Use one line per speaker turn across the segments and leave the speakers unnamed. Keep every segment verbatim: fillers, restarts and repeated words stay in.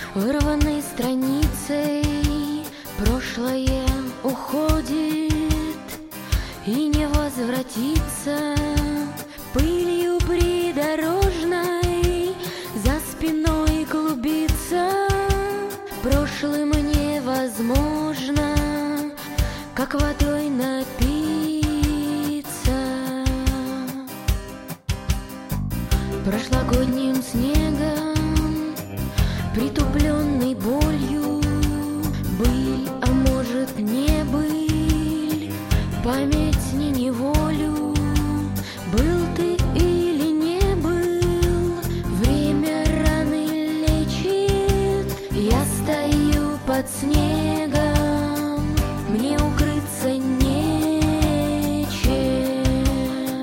Вырванной страницей прошлое уходит, и не возвратится пылью придорожной за спиной клубится. Прошлым невозможно, как водой напиться. Прошлогодним снегом, притупленной болью, быль, а может не быль, память не неволю. Был ты или не был, время раны лечит. Я стою под снегом, мне укрыться нечем.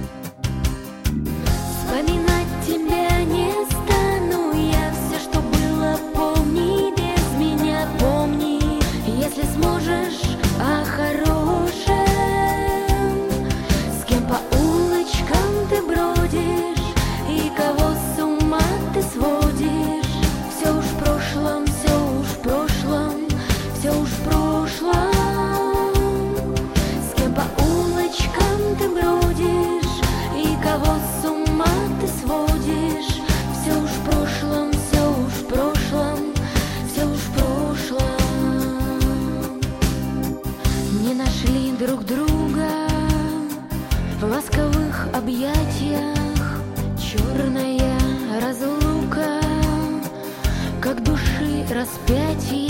Вспоминать тебя не стану я, все, что было, помни, без меня помни. Если сможешь о хорошем, с кем по улочкам ты бродишь и кого с ума ты сводишь. Все уж в прошлом, все уж в прошлом, все уж в прошлом. С кем по улочкам ты бродишь и кого с ума ты сводишь. Все уж в прошлом, все уж в прошлом, все уж в прошлом. Не нашли друг друга в ласковых объятиях, черная разлука, как души распятие.